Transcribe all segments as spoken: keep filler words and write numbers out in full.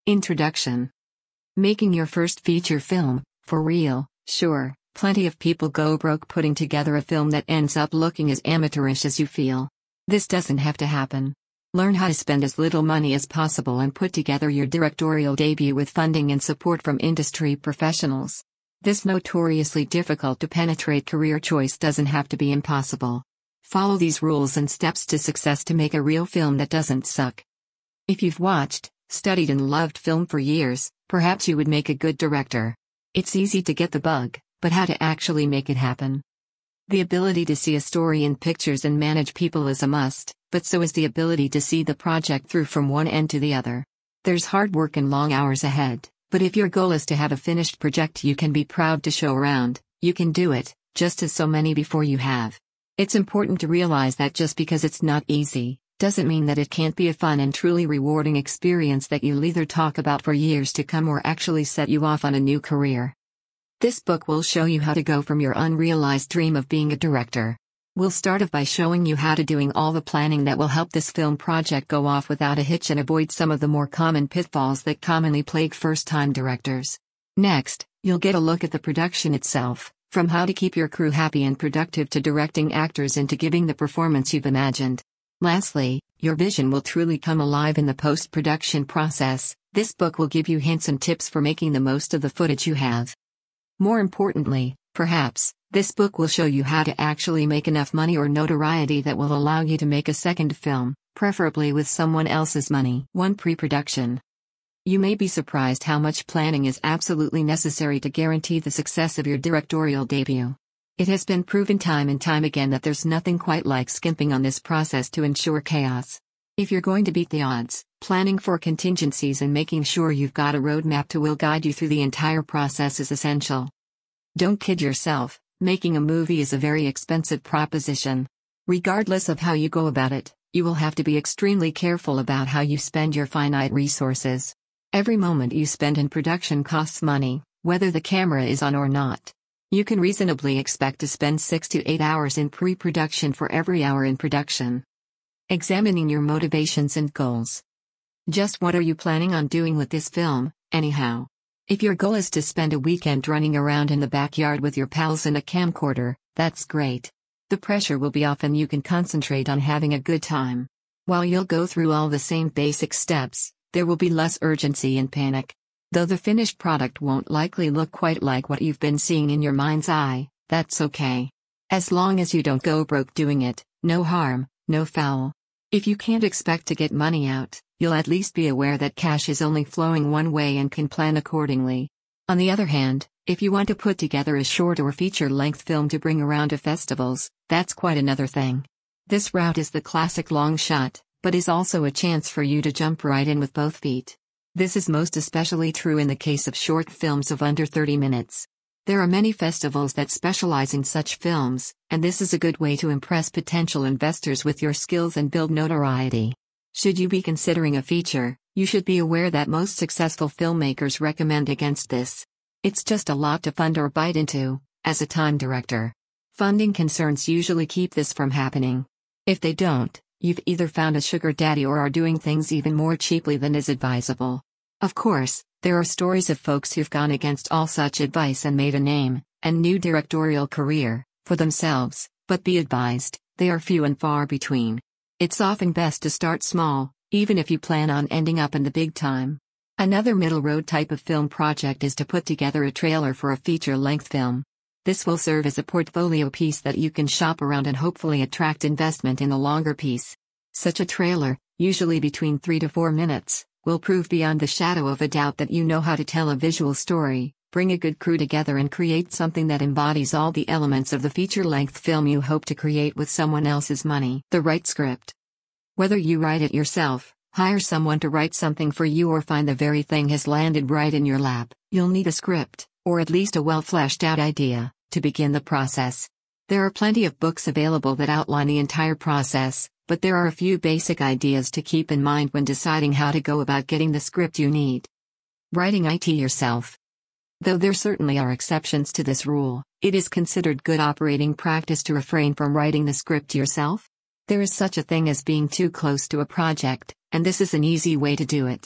Introduction. Making your first feature film, for real, sure, plenty of people go broke putting together a film that ends up looking as amateurish as you feel. This doesn't have to happen. Learn how to spend as little money as possible and put together your directorial debut with funding and support from industry professionals. This notoriously difficult to penetrate career choice doesn't have to be impossible. Follow these rules and steps to success to make a real film that doesn't suck. If you've watched, studied and loved film for years, perhaps you would make a good director. It's easy to get the bug, but how to actually make it happen? The ability to see a story in pictures and manage people is a must, but so is the ability to see the project through from one end to the other. There's hard work and long hours ahead, but if your goal is to have a finished project you can be proud to show around, you can do it, just as so many before you have. It's important to realize that just because it's not easy, doesn't mean that it can't be a fun and truly rewarding experience that you'll either talk about for years to come or actually set you off on a new career. This book will show you how to go from your unrealized dream of being a director. We'll start off by showing you how to doing all the planning that will help this film project go off without a hitch and avoid some of the more common pitfalls that commonly plague first-time directors. Next, you'll get a look at the production itself, from how to keep your crew happy and productive to directing actors into giving the performance you've imagined. Lastly, your vision will truly come alive in the post-production process. This book will give you hints and tips for making the most of the footage you have. More importantly, perhaps, this book will show you how to actually make enough money or notoriety that will allow you to make a second film, preferably with someone else's money. one Pre-production. You may be surprised how much planning is absolutely necessary to guarantee the success of your directorial debut. It has been proven time and time again that there's nothing quite like skimping on this process to ensure chaos. If you're going to beat the odds, planning for contingencies and making sure you've got a roadmap to will guide you through the entire process is essential. Don't kid yourself, making a movie is a very expensive proposition. Regardless of how you go about it, you will have to be extremely careful about how you spend your finite resources. Every moment you spend in production costs money, whether the camera is on or not. You can reasonably expect to spend six to eight hours in pre-production for every hour in production. Examining your motivations and goals. Just what are you planning on doing with this film, anyhow? If your goal is to spend a weekend running around in the backyard with your pals and a camcorder, that's great. The pressure will be off and you can concentrate on having a good time. While you'll go through all the same basic steps, there will be less urgency and panic. Though the finished product won't likely look quite like what you've been seeing in your mind's eye, that's okay. As long as you don't go broke doing it, no harm, no foul. If you can't expect to get money out, you'll at least be aware that cash is only flowing one way and can plan accordingly. On the other hand, if you want to put together a short or feature-length film to bring around to festivals, that's quite another thing. This route is the classic long shot, but is also a chance for you to jump right in with both feet. This is most especially true in the case of short films of under thirty minutes. There are many festivals that specialize in such films, and this is a good way to impress potential investors with your skills and build notoriety. Should you be considering a feature, you should be aware that most successful filmmakers recommend against this. It's just a lot to fund or bite into, as a time director. Funding concerns usually keep this from happening. If they don't, you've either found a sugar daddy or are doing things even more cheaply than is advisable. Of course, there are stories of folks who've gone against all such advice and made a name, and new directorial career, for themselves, but be advised, they are few and far between. It's often best to start small, even if you plan on ending up in the big time. Another middle road type of film project is to put together a trailer for a feature-length film. This will serve as a portfolio piece that you can shop around and hopefully attract investment in the longer piece. Such a trailer, usually between three to four minutes, will prove beyond the shadow of a doubt that you know how to tell a visual story, bring a good crew together and create something that embodies all the elements of the feature-length film you hope to create with someone else's money. The right script. Whether you write it yourself, hire someone to write something for you or find the very thing has landed right in your lap, you'll need a script, or at least a well-fleshed-out idea, to begin the process. There are plenty of books available that outline the entire process, but there are a few basic ideas to keep in mind when deciding how to go about getting the script you need. Writing it yourself. Though there certainly are exceptions to this rule, it is considered good operating practice to refrain from writing the script yourself. There is such a thing as being too close to a project, and this is an easy way to do it.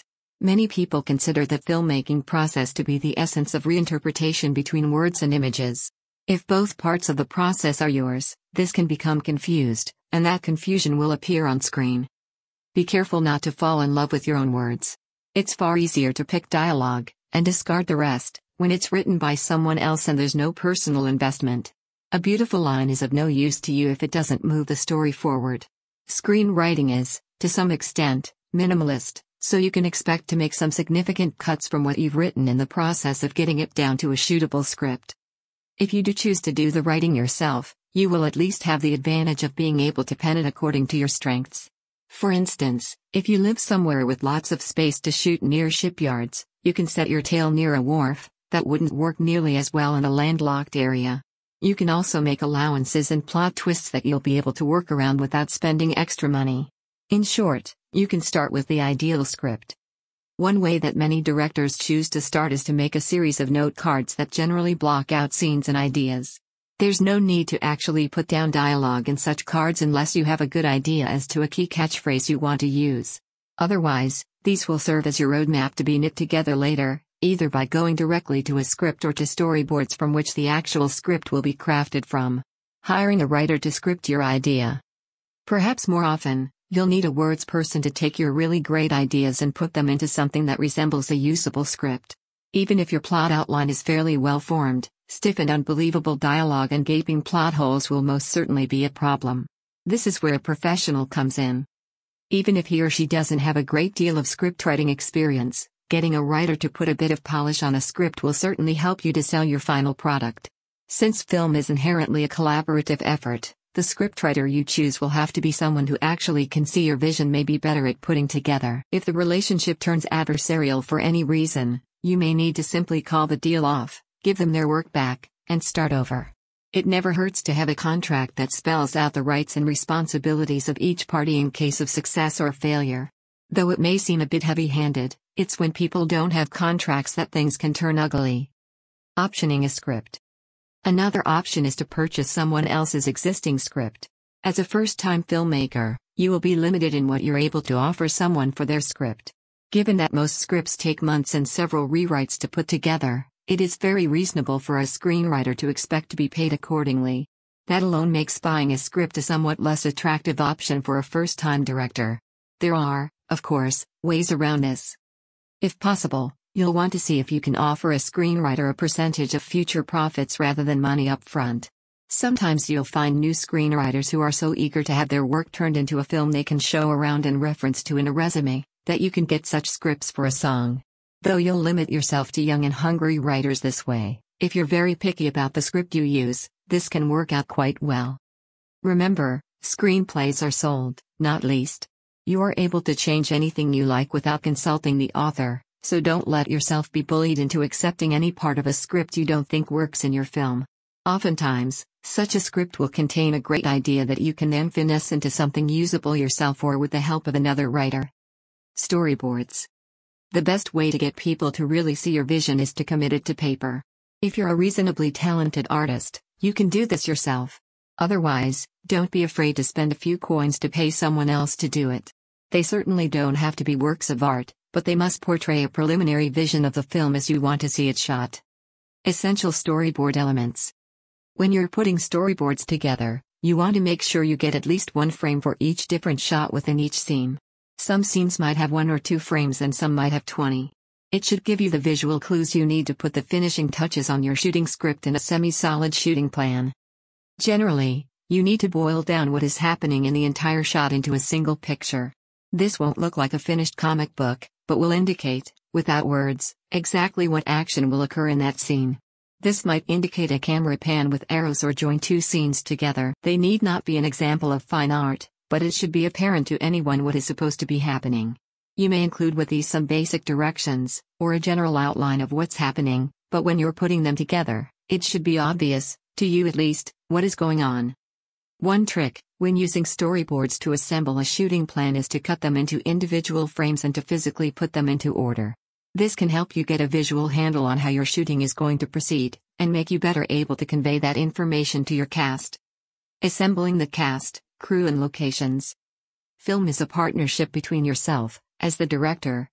Many people consider the filmmaking process to be the essence of reinterpretation between words and images. If both parts of the process are yours, this can become confused, and that confusion will appear on screen. Be careful not to fall in love with your own words. It's far easier to pick dialogue, and discard the rest, when it's written by someone else and there's no personal investment. A beautiful line is of no use to you if it doesn't move the story forward. Screenwriting is, to some extent, minimalist, so you can expect to make some significant cuts from what you've written in the process of getting it down to a shootable script. If you do choose to do the writing yourself, you will at least have the advantage of being able to pen it according to your strengths. For instance, if you live somewhere with lots of space to shoot near shipyards, you can set your tale near a wharf. That wouldn't work nearly as well in a landlocked area. You can also make allowances and plot twists that you'll be able to work around without spending extra money. In short, you can start with the ideal script. One way that many directors choose to start is to make a series of note cards that generally block out scenes and ideas. There's no need to actually put down dialogue in such cards unless you have a good idea as to a key catchphrase you want to use. Otherwise, these will serve as your roadmap to be knit together later, either by going directly to a script or to storyboards from which the actual script will be crafted from. Hiring a writer to script your idea. Perhaps more often, you'll need a words person to take your really great ideas and put them into something that resembles a usable script. Even if your plot outline is fairly well formed, stiff and unbelievable dialogue and gaping plot holes will most certainly be a problem. This is where a professional comes in. Even if he or she doesn't have a great deal of scriptwriting experience, getting a writer to put a bit of polish on a script will certainly help you to sell your final product. Since film is inherently a collaborative effort, the scriptwriter you choose will have to be someone who actually can see your vision, may be better at putting together. If the relationship turns adversarial for any reason, you may need to simply call the deal off, give them their work back, and start over. It never hurts to have a contract that spells out the rights and responsibilities of each party in case of success or failure. Though it may seem a bit heavy-handed, it's when people don't have contracts that things can turn ugly. Optioning a script. Another option is to purchase someone else's existing script. As a first-time filmmaker, you will be limited in what you're able to offer someone for their script. Given that most scripts take months and several rewrites to put together, it is very reasonable for a screenwriter to expect to be paid accordingly. That alone makes buying a script a somewhat less attractive option for a first-time director. There are, of course, ways around this. If possible, you'll want to see if you can offer a screenwriter a percentage of future profits rather than money up front. Sometimes you'll find new screenwriters who are so eager to have their work turned into a film they can show around and reference to in a resume, that you can get such scripts for a song. Though you'll limit yourself to young and hungry writers this way, if you're very picky about the script you use, this can work out quite well. Remember, screenplays are sold, not leased. You are able to change anything you like without consulting the author, so don't let yourself be bullied into accepting any part of a script you don't think works in your film. Oftentimes, such a script will contain a great idea that you can then finesse into something usable yourself or with the help of another writer. Storyboards. The best way to get people to really see your vision is to commit it to paper. If you're a reasonably talented artist, you can do this yourself. Otherwise, don't be afraid to spend a few coins to pay someone else to do it. They certainly don't have to be works of art, but they must portray a preliminary vision of the film as you want to see it shot. Essential storyboard elements. When you're putting storyboards together, you want to make sure you get at least one frame for each different shot within each scene. Some scenes might have one or two frames and some might have twenty. It should give you the visual clues you need to put the finishing touches on your shooting script and a semi-solid shooting plan. Generally, you need to boil down what is happening in the entire shot into a single picture. This won't look like a finished comic book, but will indicate, without words, exactly what action will occur in that scene. This might indicate a camera pan with arrows or join two scenes together. They need not be an example of fine art, but it should be apparent to anyone what is supposed to be happening. You may include with these some basic directions, or a general outline of what's happening, but when you're putting them together, it should be obvious, to you at least, what is going on. One trick, when using storyboards to assemble a shooting plan, is to cut them into individual frames and to physically put them into order. This can help you get a visual handle on how your shooting is going to proceed, and make you better able to convey that information to your cast. Assembling the cast, crew and locations. Film is a partnership between yourself, as the director,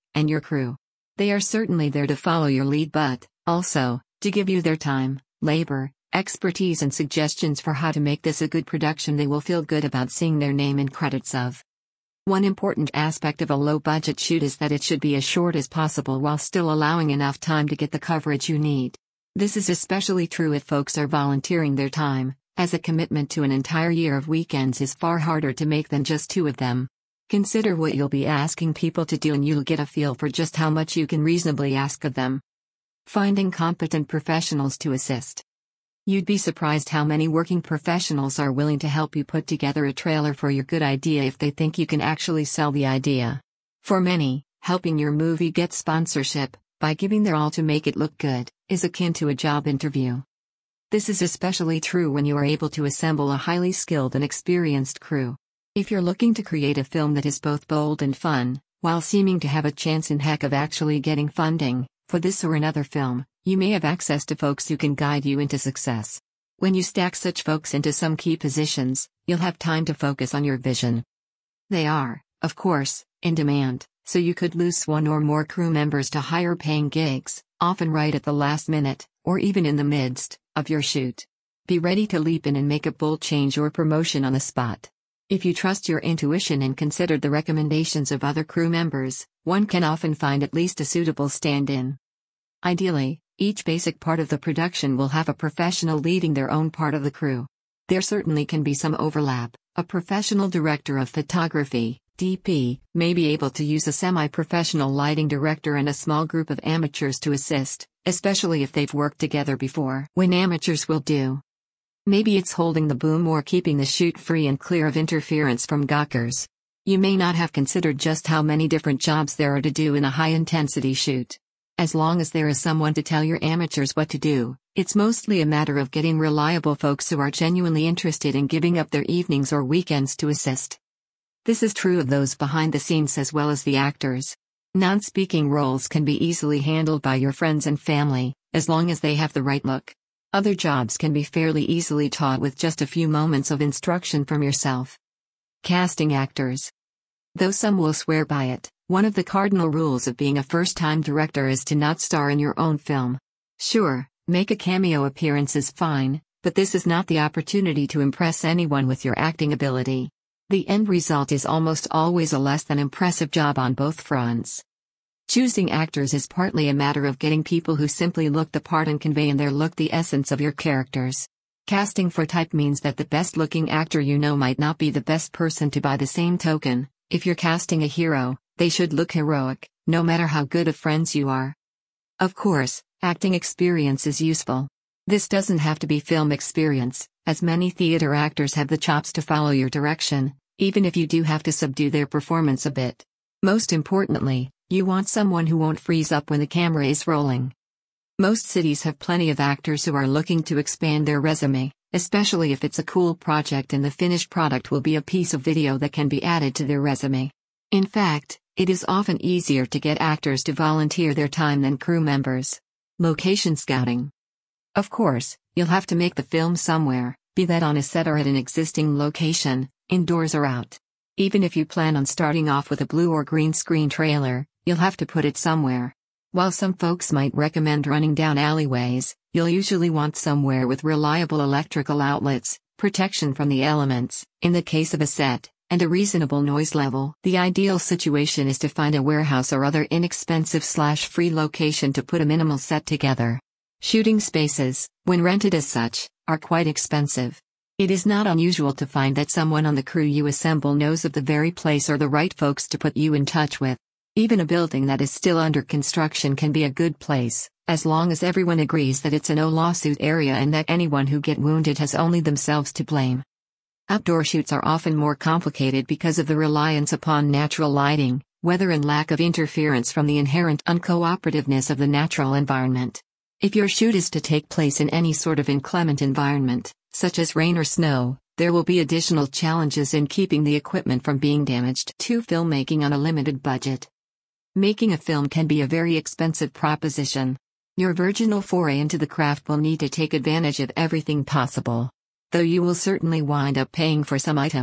and your crew. They are certainly there to follow your lead, but, also, to give you their time, labor, expertise and suggestions for how to make this a good production they will feel good about seeing their name in credits of. One important aspect of a low-budget shoot is that it should be as short as possible while still allowing enough time to get the coverage you need. This is especially true if folks are volunteering their time, as a commitment to an entire year of weekends is far harder to make than just two of them. Consider what you'll be asking people to do and you'll get a feel for just how much you can reasonably ask of them. Finding competent professionals to assist. You'd be surprised how many working professionals are willing to help you put together a trailer for your good idea if they think you can actually sell the idea. For many, helping your movie get sponsorship, by giving their all to make it look good, is akin to a job interview. This is especially true when you are able to assemble a highly skilled and experienced crew. If you're looking to create a film that is both bold and fun, while seeming to have a chance in heck of actually getting funding, for this or another film, you may have access to folks who can guide you into success. When you stack such folks into some key positions, you'll have time to focus on your vision. They are, of course, in demand, so you could lose one or more crew members to higher paying gigs, often right at the last minute, or even in the midst of your shoot. Be ready to leap in and make a bold change or promotion on the spot. If you trust your intuition and consider the recommendations of other crew members, one can often find at least a suitable stand-in. Ideally, each basic part of the production will have a professional leading their own part of the crew. There certainly can be some overlap. A professional director of photography, D P, may be able to use a semi-professional lighting director and a small group of amateurs to assist, especially if they've worked together before. When amateurs will do. Maybe it's holding the boom or keeping the shoot free and clear of interference from gawkers. You may not have considered just how many different jobs there are to do in a high-intensity shoot. As long as there is someone to tell your amateurs what to do, it's mostly a matter of getting reliable folks who are genuinely interested in giving up their evenings or weekends to assist. This is true of those behind the scenes as well as the actors. Non-speaking roles can be easily handled by your friends and family, as long as they have the right look. Other jobs can be fairly easily taught with just a few moments of instruction from yourself. Casting actors. Though some will swear by it, one of the cardinal rules of being a first-time director is to not star in your own film. Sure, make a cameo appearance is fine, but this is not the opportunity to impress anyone with your acting ability. The end result is almost always a less than impressive job on both fronts. Choosing actors is partly a matter of getting people who simply look the part and convey in their look the essence of your characters. Casting for type means that the best-looking actor you know might not be the best person to by the same token. If you're casting a hero, they should look heroic, no matter how good of friends you are. Of course, acting experience is useful. This doesn't have to be film experience, as many theater actors have the chops to follow your direction, even if you do have to subdue their performance a bit. Most importantly, you want someone who won't freeze up when the camera is rolling. Most cities have plenty of actors who are looking to expand their resume, especially if it's a cool project and the finished product will be a piece of video that can be added to their resume. In fact, it is often easier to get actors to volunteer their time than crew members. Location scouting. Of course, you'll have to make the film somewhere, be that on a set or at an existing location, indoors or out. Even if you plan on starting off with a blue or green screen trailer, you'll have to put it somewhere. While some folks might recommend running down alleyways, you'll usually want somewhere with reliable electrical outlets, protection from the elements, in the case of a set, and a reasonable noise level. The ideal situation is to find a warehouse or other inexpensive slash free location to put a minimal set together. Shooting spaces, when rented as such, are quite expensive. It is not unusual to find that someone on the crew you assemble knows of the very place or the right folks to put you in touch with. Even a building that is still under construction can be a good place, as long as everyone agrees that it's a no-lawsuit area and that anyone who get wounded has only themselves to blame. Outdoor shoots are often more complicated because of the reliance upon natural lighting, weather and lack of interference from the inherent uncooperativeness of the natural environment. If your shoot is to take place in any sort of inclement environment, such as rain or snow, there will be additional challenges in keeping the equipment from being damaged. two Filmmaking on a limited budget. Making a film can be a very expensive proposition. Your virginal foray into the craft will need to take advantage of everything possible. Though you will certainly wind up paying for some items,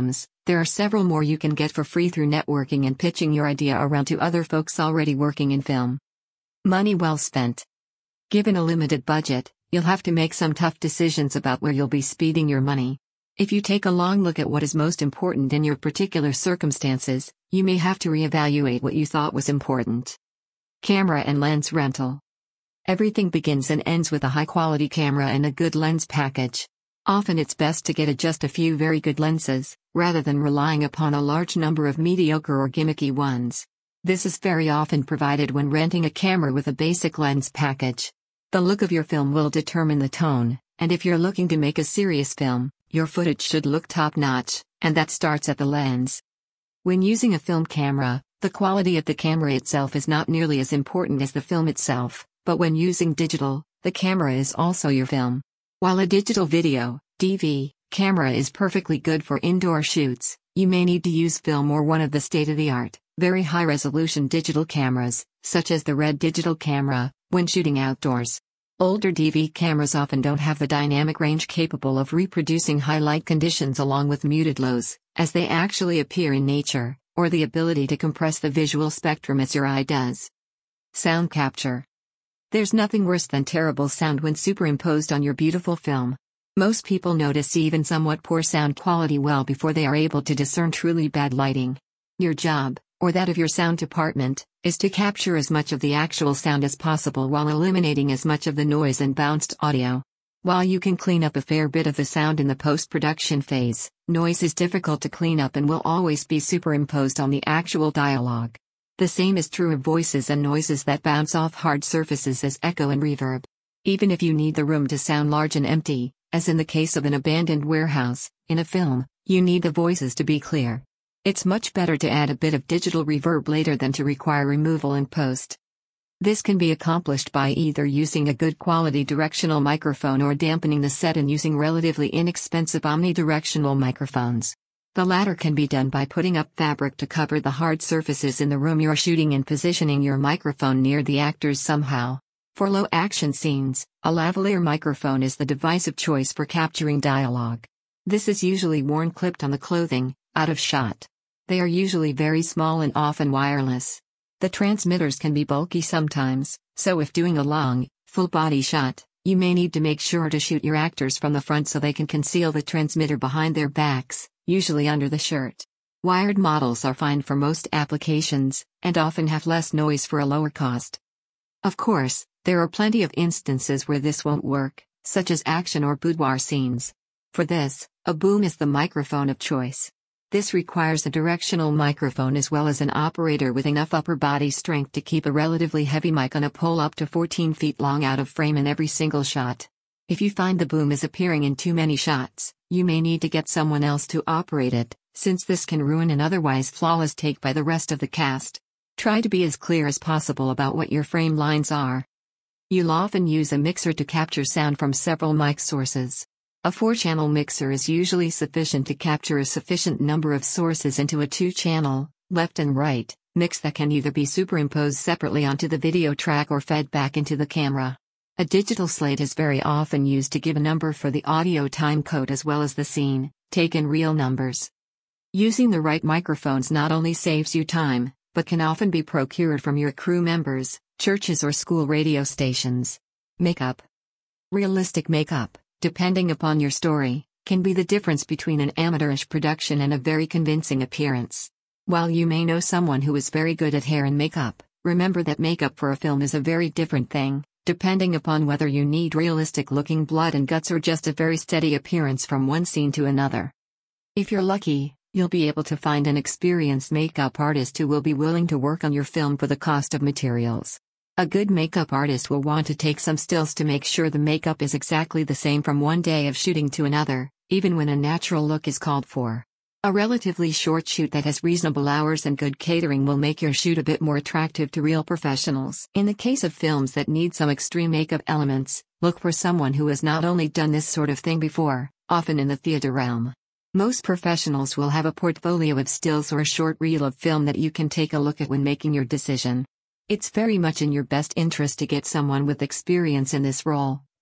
There are several more you can get for free through networking and pitching your idea around to other folks already working in film. Money well spent. Given a limited budget, you'll have to make some tough decisions about where you'll be spending your money. If you take a long look at what is most important in your particular circumstances, you may have to reevaluate what you thought was important. Camera and lens rental. Everything begins and ends with a high-quality camera and a good lens package. Often it's best to get a just a few very good lenses, rather than relying upon a large number of mediocre or gimmicky ones. This is very often provided when renting a camera with a basic lens package. The look of your film will determine the tone, and if you're looking to make a serious film, your footage should look top-notch, and that starts at the lens. When using a film camera, the quality of the camera itself is not nearly as important as the film itself, but when using digital, the camera is also your film. While a digital video, D V, camera is perfectly good for indoor shoots, you may need to use film or one of the state-of-the-art, very high-resolution digital cameras, such as the RED digital camera, when shooting outdoors. Older D V cameras often don't have the dynamic range capable of reproducing high light conditions along with muted lows, as they actually appear in nature, or the ability to compress the visual spectrum as your eye does. Sound capture. There's nothing worse than terrible sound when superimposed on your beautiful film. Most people notice even somewhat poor sound quality well before they are able to discern truly bad lighting. Your job, or that of your sound department, is to capture as much of the actual sound as possible while eliminating as much of the noise and bounced audio. While you can clean up a fair bit of the sound in the post-production phase, noise is difficult to clean up and will always be superimposed on the actual dialogue. The same is true of voices and noises that bounce off hard surfaces as echo and reverb. Even if you need the room to sound large and empty, as in the case of an abandoned warehouse, in a film, you need the voices to be clear. It's much better to add a bit of digital reverb later than to require removal in post. This can be accomplished by either using a good quality directional microphone or dampening the set and using relatively inexpensive omnidirectional microphones. The latter can be done by putting up fabric to cover the hard surfaces in the room you're shooting and positioning your microphone near the actors somehow. For low action scenes, a lavalier microphone is the device of choice for capturing dialogue. This is usually worn clipped on the clothing, out of shot. They are usually very small and often wireless. The transmitters can be bulky sometimes, so if doing a long, full-body shot, you may need to make sure to shoot your actors from the front so they can conceal the transmitter behind their backs, usually under the shirt. Wired models are fine for most applications, and often have less noise for a lower cost. Of course, there are plenty of instances where this won't work, such as action or boudoir scenes. For this, a boom is the microphone of choice. This requires a directional microphone as well as an operator with enough upper body strength to keep a relatively heavy mic on a pole up to fourteen feet long out of frame in every single shot. If you find the boom is appearing in too many shots, you may need to get someone else to operate it, since this can ruin an otherwise flawless take by the rest of the cast. Try to be as clear as possible about what your frame lines are. You'll often use a mixer to capture sound from several mic sources. A four-channel mixer is usually sufficient to capture a sufficient number of sources into a two-channel, left and right, mix that can either be superimposed separately onto the video track or fed back into the camera. A digital slate is very often used to give a number for the audio time code as well as the scene, take in real numbers. Using the right microphones not only saves you time, but can often be procured from your crew members, churches or school radio stations. Makeup. Realistic makeup, depending upon your story, can be the difference between an amateurish production and a very convincing appearance. While you may know someone who is very good at hair and makeup, remember that makeup for a film is a very different thing, depending upon whether you need realistic-looking blood and guts or just a very steady appearance from one scene to another. If you're lucky, you'll be able to find an experienced makeup artist who will be willing to work on your film for the cost of materials. A good makeup artist will want to take some stills to make sure the makeup is exactly the same from one day of shooting to another, even when a natural look is called for. A relatively short shoot that has reasonable hours and good catering will make your shoot a bit more attractive to real professionals. In the case of films that need some extreme makeup elements, look for someone who has not only done this sort of thing before, often in the theater realm. Most professionals will have a portfolio of stills or a short reel of film that you can take a look at when making your decision. It's very much in your best interest to get someone with experience in this role,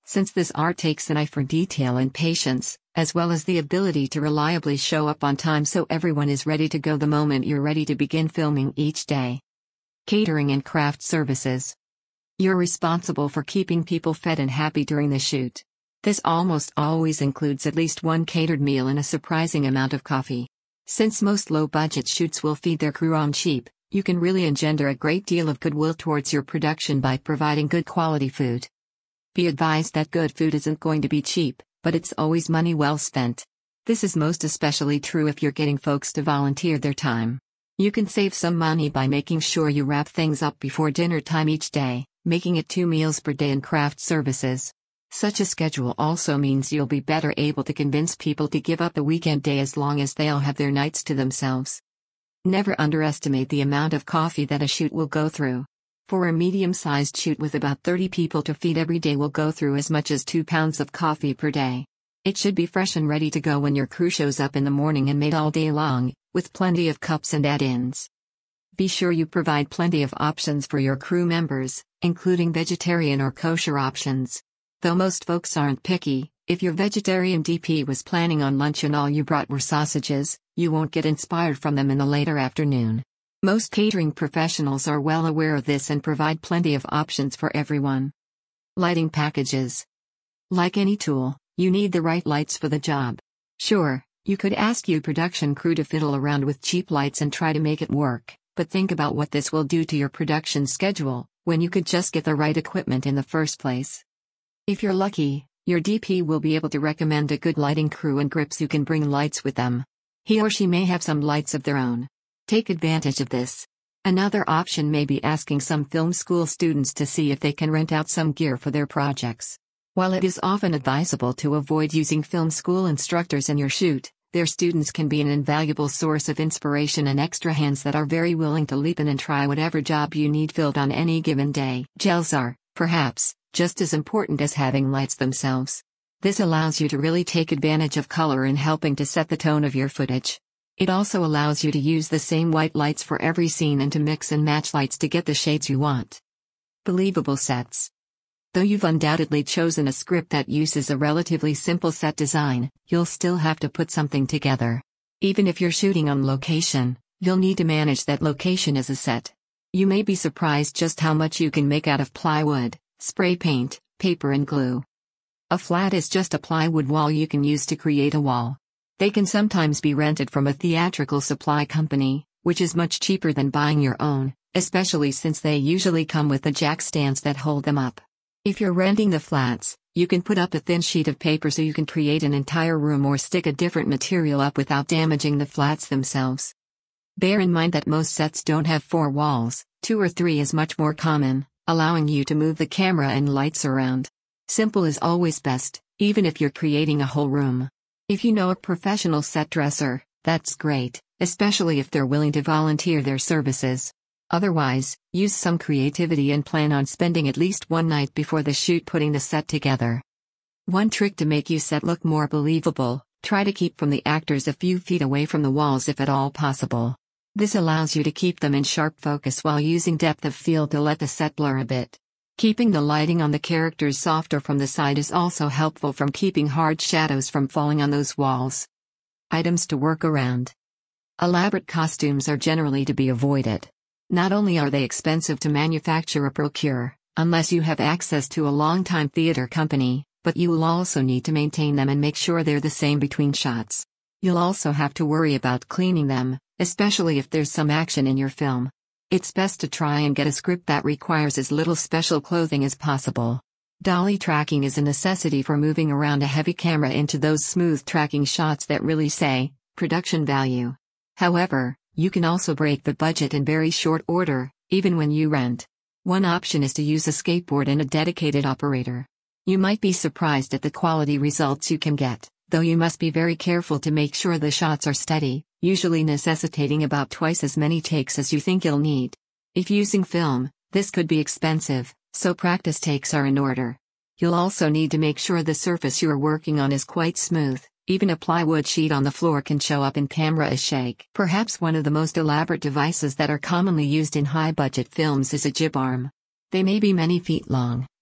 since this art takes an eye for detail and patience, as well as the ability to reliably show up on time so everyone is ready to go the moment you're ready to begin filming each day. Catering and craft services. You're responsible for keeping people fed and happy during the shoot. This almost always includes at least one catered meal and a surprising amount of coffee. Since most low-budget shoots will feed their crew on cheap, you can really engender a great deal of goodwill towards your production by providing good quality food. Be advised that good food isn't going to be cheap, but it's always money well spent. This is most especially true if you're getting folks to volunteer their time. You can save some money by making sure you wrap things up before dinner time each day, making it two meals per day in craft services. Such a schedule also means you'll be better able to convince people to give up the weekend day as long as they'll have their nights to themselves. Never underestimate the amount of coffee that a shoot will go through. For a medium-sized shoot with about thirty people to feed every day will go through as much as two pounds of coffee per day. It should be fresh and ready to go when your crew shows up in the morning and made all day long, with plenty of cups and add-ins. Be sure you provide plenty of options for your crew members, including vegetarian or kosher options. Though most folks aren't picky, if your vegetarian D P was planning on lunch and all you brought were sausages, you won't get inspired from them in the later afternoon. Most catering professionals are well aware of this and provide plenty of options for everyone. Lighting packages. Like any tool, you need the right lights for the job. Sure, you could ask your production crew to fiddle around with cheap lights and try to make it work, but think about what this will do to your production schedule, when you could just get the right equipment in the first place. If you're lucky, your D P will be able to recommend a good lighting crew and grips who can bring lights with them. He or she may have some lights of their own. Take advantage of this. Another option may be asking some film school students to see if they can rent out some gear for their projects. While it is often advisable to avoid using film school instructors in your shoot, their students can be an invaluable source of inspiration and extra hands that are very willing to leap in and try whatever job you need filled on any given day. Gels are, perhaps, just as important as having lights themselves. This allows you to really take advantage of color in helping to set the tone of your footage. It also allows you to use the same white lights for every scene and to mix and match lights to get the shades you want. Believable sets. Though you've undoubtedly chosen a script that uses a relatively simple set design, you'll still have to put something together. Even if you're shooting on location, you'll need to manage that location as a set. You may be surprised just how much you can make out of plywood, spray paint, paper and glue. A flat is just a plywood wall you can use to create a wall. They can sometimes be rented from a theatrical supply company, which is much cheaper than buying your own, especially since they usually come with the jack stands that hold them up. If you're renting the flats, you can put up a thin sheet of paper so you can create an entire room or stick a different material up without damaging the flats themselves. Bear in mind that most sets don't have four walls, two or three is much more common, allowing you to move the camera and lights around. Simple is always best, even if you're creating a whole room. If you know a professional set dresser, that's great, especially if they're willing to volunteer their services. Otherwise, use some creativity and plan on spending at least one night before the shoot putting the set together. One trick to make your set look more believable: try to keep from the actors a few feet away from the walls if at all possible. This allows you to keep them in sharp focus while using depth of field to let the set blur a bit. Keeping the lighting on the characters softer from the side is also helpful from keeping hard shadows from falling on those walls. Items to work around. Elaborate costumes are generally to be avoided. Not only are they expensive to manufacture or procure, unless you have access to a long-time theater company, but you will also need to maintain them and make sure they're the same between shots. You'll also have to worry about cleaning them, especially if there's some action in your film. It's best to try and get a script that requires as little special clothing as possible. Dolly tracking is a necessity for moving around a heavy camera into those smooth tracking shots that really say, production value. However, you can also break the budget in very short order, even when you rent. One option is to use a skateboard and a dedicated operator. You might be surprised at the quality results you can get, though you must be very careful to make sure the shots are steady, usually necessitating about twice as many takes as you think you'll need. If using film, this could be expensive, so practice takes are in order. You'll also need to make sure the surface you are working on is quite smooth. Even a plywood sheet on the floor can show up in camera as shake. Perhaps one of the most elaborate devices that are commonly used in high-budget films is a jib arm. They may be many feet long,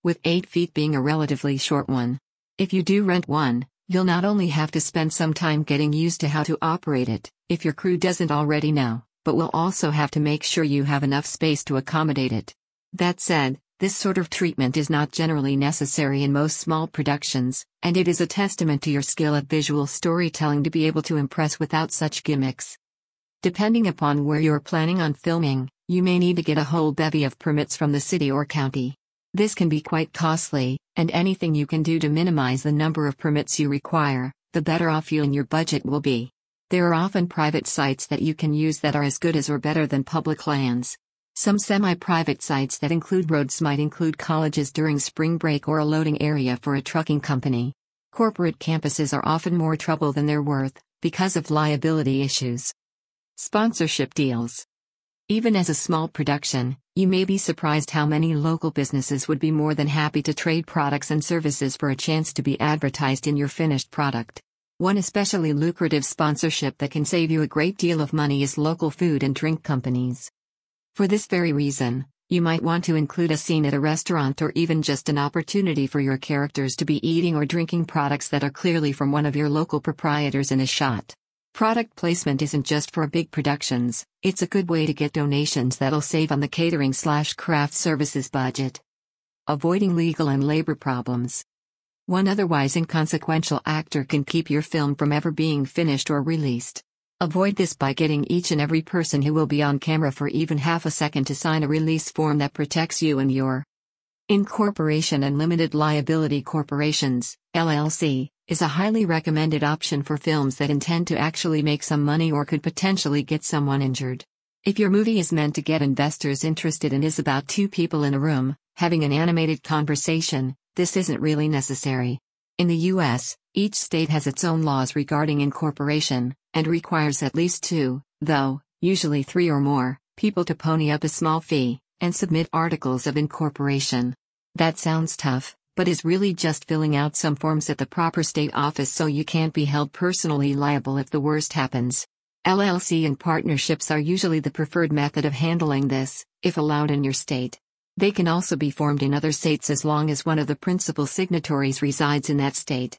with eight feet being a relatively short one. If you do rent one, you'll not only have to spend some time getting used to how to operate it, if your crew doesn't already know, but will also have to make sure you have enough space to accommodate it. That said, this sort of treatment is not generally necessary in most small productions, and it is a testament to your skill at visual storytelling to be able to impress without such gimmicks. Depending upon where you're planning on filming, you may need to get a whole bevy of permits from the city or county. This can be quite costly, and anything you can do to minimize the number of permits you require, the better off you and your budget will be. There are often private sites that you can use that are as good as or better than public lands. Some semi-private sites that include roads might include colleges during spring break or a loading area for a trucking company. Corporate campuses are often more trouble than they're worth, because of liability issues. Sponsorship deals. Even as a small production, you may be surprised how many local businesses would be more than happy to trade products and services for a chance to be advertised in your finished product. One especially lucrative sponsorship that can save you a great deal of money is local food and drink companies. For this very reason, you might want to include a scene at a restaurant or even just an opportunity for your characters to be eating or drinking products that are clearly from one of your local proprietors in a shot. Product placement isn't just for big productions, it's a good way to get donations that'll save on the catering slash craft services budget. Avoiding legal and labor problems. One otherwise inconsequential actor can keep your film from ever being finished or released. Avoid this by getting each and every person who will be on camera for even half a second to sign a release form that protects you and your incorporation. And limited liability corporations, L L C, is a highly recommended option for films that intend to actually make some money or could potentially get someone injured. If your movie is meant to get investors interested and is about two people in a room, having an animated conversation, this isn't really necessary. In the U S, each state has its own laws regarding incorporation, and requires at least two, though, usually three or more, people to pony up a small fee, and submit articles of incorporation. That sounds tough, but is really just filling out some forms at the proper state office so you can't be held personally liable if the worst happens. L L C and partnerships are usually the preferred method of handling this, if allowed in your state. They can also be formed in other states as long as one of the principal signatories resides in that state.